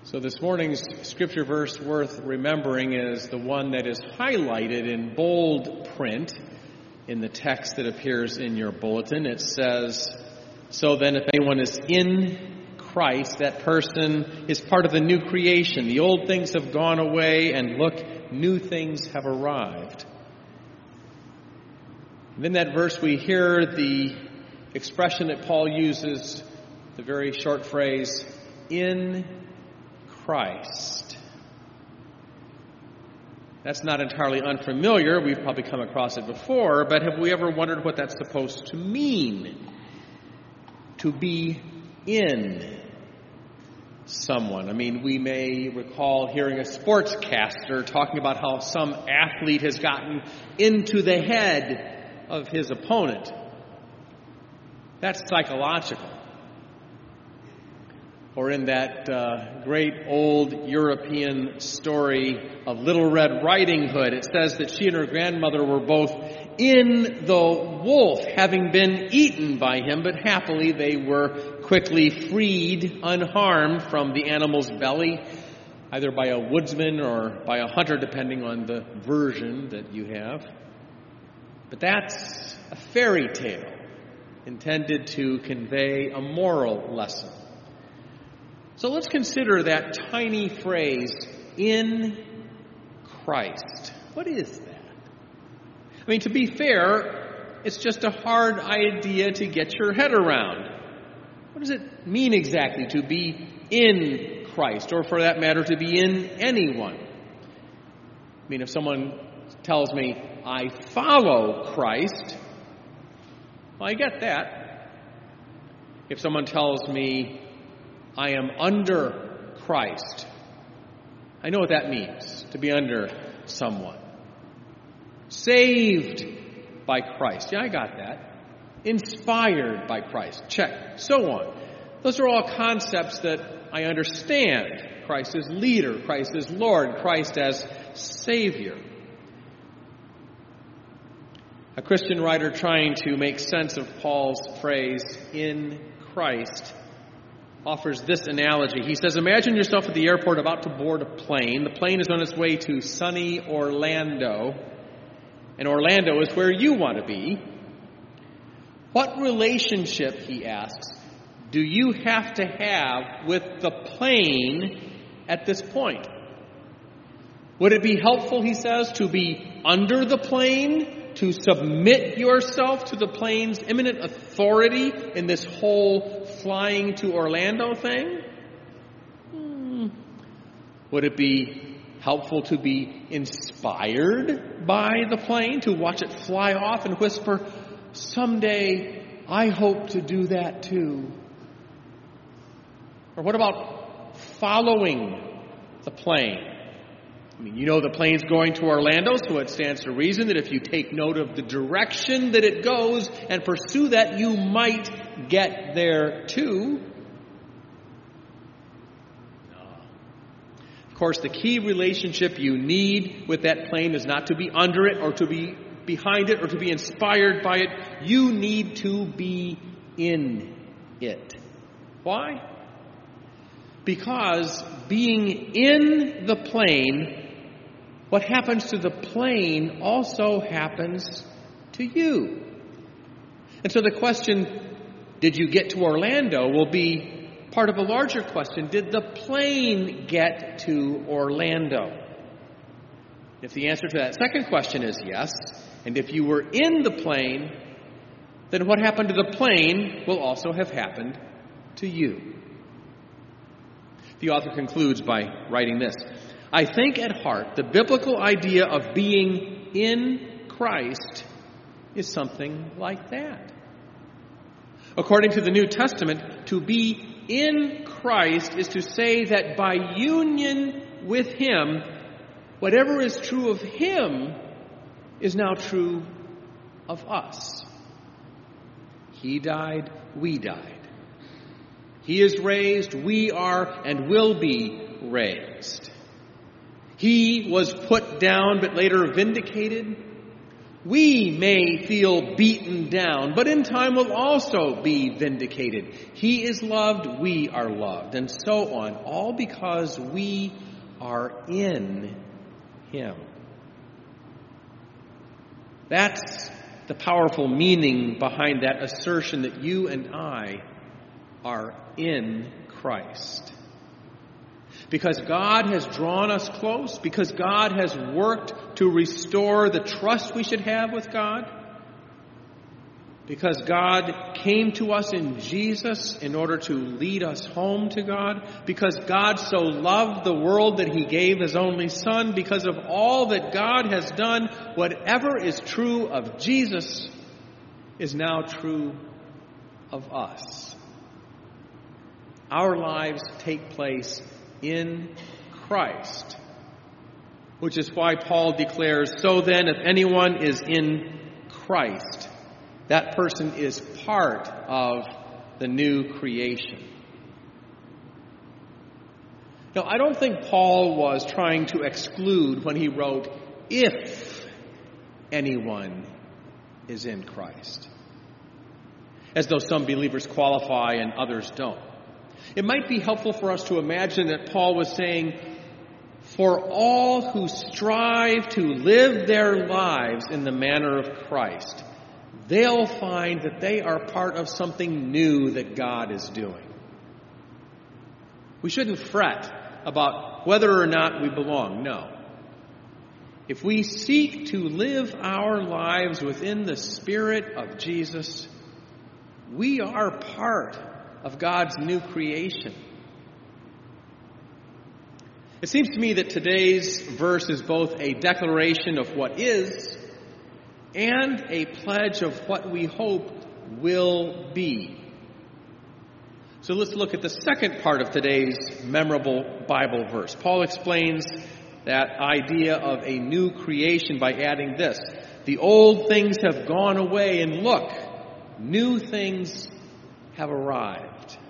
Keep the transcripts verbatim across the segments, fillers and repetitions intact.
So this morning's scripture verse worth remembering is the one that is highlighted in bold print in the text that appears in your bulletin. It says, "So then if anyone is in Christ, that person is part of the new creation. The old things have gone away, and look, new things have arrived." And in that verse we hear the expression that Paul uses, the very short phrase, "in Christ." That's not entirely unfamiliar. We've probably come across it before, but have we ever wondered what that's supposed to mean? To be in someone. I mean, we may recall hearing a sportscaster talking about how some athlete has gotten into the head of his opponent. That's psychological. Or in that uh, great old European story of Little Red Riding Hood, it says that she and her grandmother were both in the wolf, having been eaten by him, but happily they were quickly freed unharmed from the animal's belly, either by a woodsman or by a hunter, depending on the version that you have. But that's a fairy tale intended to convey a moral lesson. So let's consider that tiny phrase, "in Christ." What is that? I mean, to be fair, it's just a hard idea to get your head around. What does it mean exactly to be in Christ, or for that matter, to be in anyone? I mean, if someone tells me, "I follow Christ," well, I get that. If someone tells me, "I am under Christ," I know what that means, to be under someone. Saved by Christ. Yeah, I got that. Inspired by Christ. Check. So on. Those are all concepts that I understand. Christ as leader, Christ as Lord, Christ as Savior. A Christian writer trying to make sense of Paul's phrase, "in Christ," offers this analogy. He says, imagine yourself at the airport about to board a plane. The plane is on its way to sunny Orlando, and Orlando is where you want to be. What relationship, he asks, do you have to have with the plane at this point? Would it be helpful, he says, to be under the plane, to submit yourself to the plane's imminent authority in this whole flying to Orlando thing? Hmm. Would it be helpful to be inspired by the plane, to watch it fly off and whisper, "Someday I hope to do that too"? Or what about following the plane? I mean, you know the plane's going to Orlando, so it stands to reason that if you take note of the direction that it goes and pursue that, you might get there too. No. Of course, the key relationship you need with that plane is not to be under it or to be behind it or to be inspired by it. You need to be in it. Why? Because being in the plane, what happens to the plane also happens to you. And so the question, did you get to Orlando, will be part of a larger question. Did the plane get to Orlando? If the answer to that second question is yes, and if you were in the plane, then what happened to the plane will also have happened to you. The author concludes by writing this: I think at heart the biblical idea of being in Christ is something like that. According to the New Testament, to be in Christ is to say that by union with Him, whatever is true of Him is now true of us. He died, we died. He is raised, we are and will be raised. He was put down but later vindicated. We may feel beaten down, but in time will also be vindicated. He is loved, we are loved, and so on, all because we are in Him. That's the powerful meaning behind that assertion that you and I are in Christ. Because God has drawn us close, because God has worked to restore the trust we should have with God, because God came to us in Jesus in order to lead us home to God, because God so loved the world that He gave His only Son, because of all that God has done, whatever is true of Jesus is now true of us. Our lives take place in Christ, which is why Paul declares, so then if anyone is in Christ, that person is part of the new creation. Now, I don't think Paul was trying to exclude when he wrote, if anyone is in Christ, as though some believers qualify and others don't. It might be helpful for us to imagine that Paul was saying, for all who strive to live their lives in the manner of Christ, they'll find that they are part of something new that God is doing. We shouldn't fret about whether or not we belong. No. If we seek to live our lives within the Spirit of Jesus, we are part of God's new creation. It seems to me that today's verse is both a declaration of what is and a pledge of what we hope will be. So let's look at the second part of today's memorable Bible verse. Paul explains that idea of a new creation by adding this: the old things have gone away, and look, new things have arrived.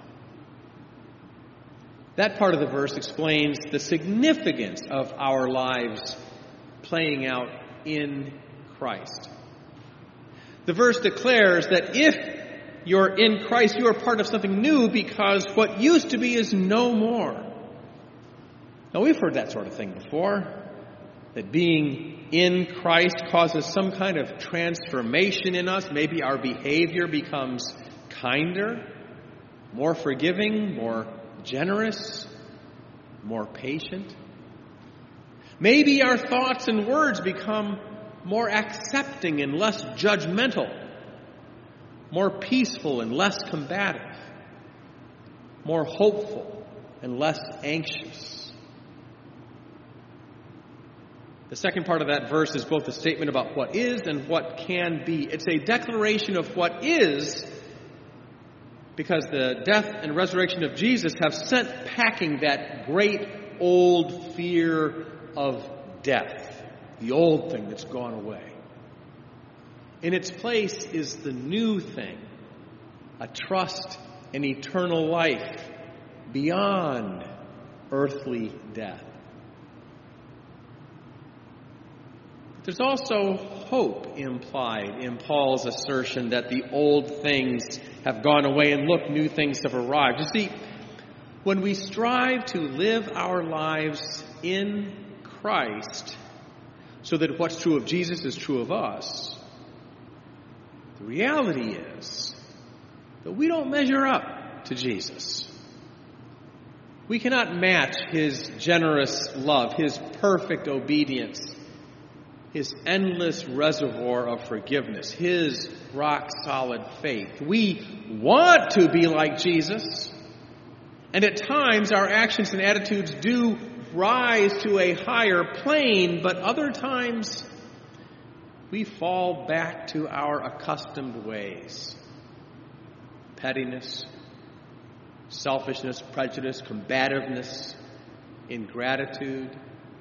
That part of the verse explains the significance of our lives playing out in Christ. The verse declares that if you're in Christ, you are part of something new because what used to be is no more. Now, we've heard that sort of thing before, that being in Christ causes some kind of transformation in us. Maybe our behavior becomes kinder, more forgiving, more generous, more patient. Maybe our thoughts and words become more accepting and less judgmental, more peaceful and less combative, more hopeful and less anxious. The second part of that verse is both a statement about what is and what can be. It's a declaration of what is, because the death and resurrection of Jesus have sent packing that great old fear of death, the old thing that's gone away. In its place is the new thing, a trust in eternal life beyond earthly death. There's also hope implied in Paul's assertion that the old things have gone away and look, new things have arrived. You see, when we strive to live our lives in Christ so that what's true of Jesus is true of us, the reality is that we don't measure up to Jesus. We cannot match His generous love, His perfect obedience, His endless reservoir of forgiveness, His rock-solid faith. We want to be like Jesus, and at times our actions and attitudes do rise to a higher plane, but other times we fall back to our accustomed ways. Pettiness, selfishness, prejudice, combativeness, ingratitude.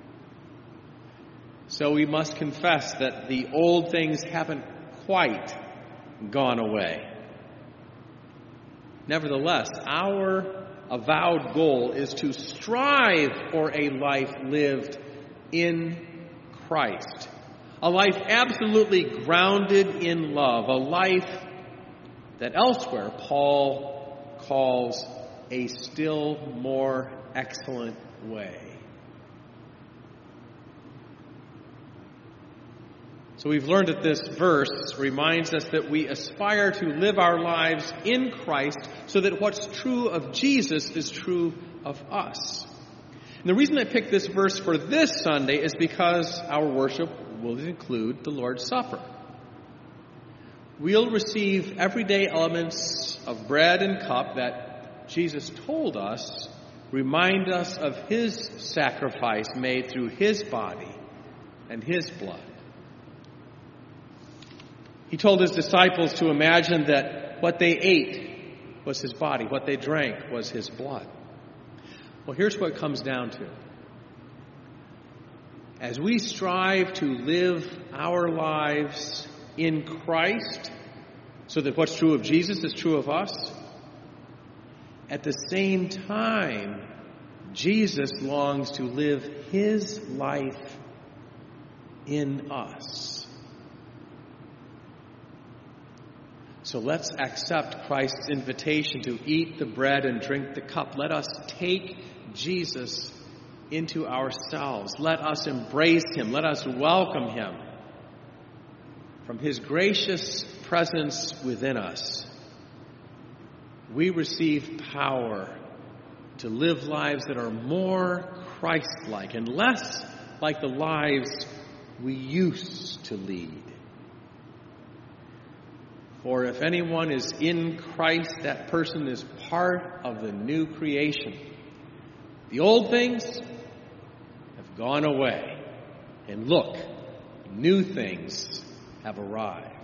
So we must confess that the old things haven't quite gone away. Nevertheless, our avowed goal is to strive for a life lived in Christ, A life absolutely grounded in love. A life that elsewhere Paul calls a still more excellent way. So we've learned that this verse reminds us that we aspire to live our lives in Christ so that what's true of Jesus is true of us. And the reason I picked this verse for this Sunday is because our worship will include the Lord's Supper. We'll receive everyday elements of bread and cup that Jesus told us remind us of his sacrifice made through his body and his blood. He told his disciples to imagine that what they ate was his body, what they drank was his blood. Well, here's what it comes down to. As we strive to live our lives in Christ, so that what's true of Jesus is true of us, at the same time, Jesus longs to live his life in us. So let's accept Christ's invitation to eat the bread and drink the cup. Let us take Jesus into ourselves. Let us embrace him. Let us welcome him. From his gracious presence within us, we receive power to live lives that are more Christ-like and less like the lives we used to lead. For if anyone is in Christ, that person is part of the new creation. The old things have gone away, and look, new things have arrived.